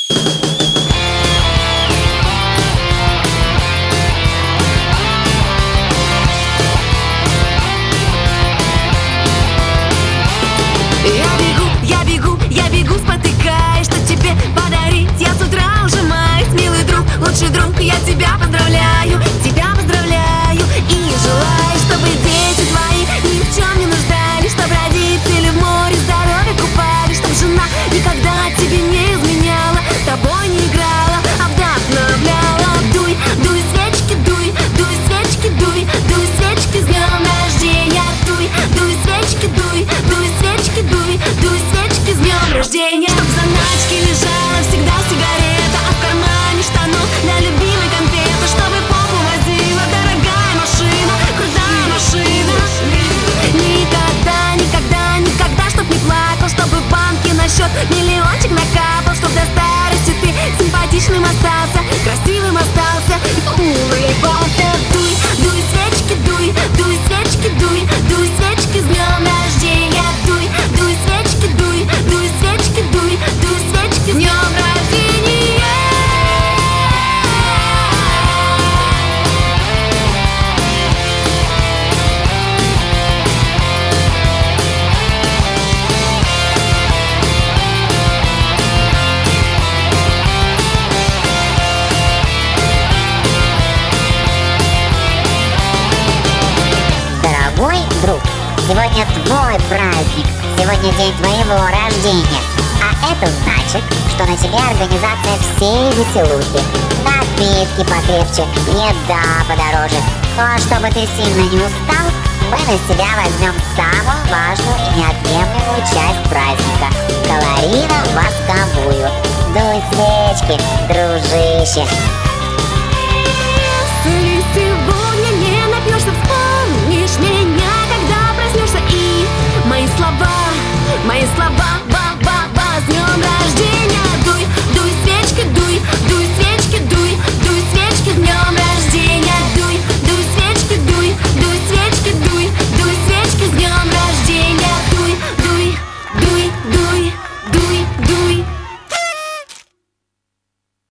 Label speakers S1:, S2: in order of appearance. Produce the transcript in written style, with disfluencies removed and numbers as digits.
S1: Я бегу, спотыкаясь, что тебе подарить. Я с утра уже маюсь, милый друг, лучший друг. Я тебя поздравляю и желаю, чтобы дети твои ни в чем не нуждались, чтобы родители в море здоровья купались, чтобы жена никогда тебе не изменяла, тобой не играла, а вдохновляла. Дуй, дуй свечки, дуй, дуй свечки, дуй, дуй свечки с днем рождения. Дуй, дуй свечки, дуй, дуй свечки, дуй, дуй свечки с днем рождения. Чтоб в заначке лежала всегда сигарета, а в кармане штанов для любимой конфеты, чтобы попу возила дорогая машина, крутая машина. Никогда, никогда, никогда, чтоб не плакал, чтобы в банке на счет миллиончик накапал, чтоб до старости ты симпатичным остался, красивым остался и улыбался. Дуй, дуй свечки, дуй, дуй свечки, дуй, дуй свечки с днем рождения. Дуй, дуй свечки, дуй, дуй свечки, дуй, дуй свечки с днем рождения.
S2: Дорогой друг, сегодня твой праздник, сегодня день твоего рождения. А это значит, что на тебе организация всей веселухи. Напитки покрепче, еда подороже. А чтобы ты сильно не устал, мы на себя возьмем самую важную и неотъемлемую часть праздника – калорийно-восковую. Дуй свечки, дружище.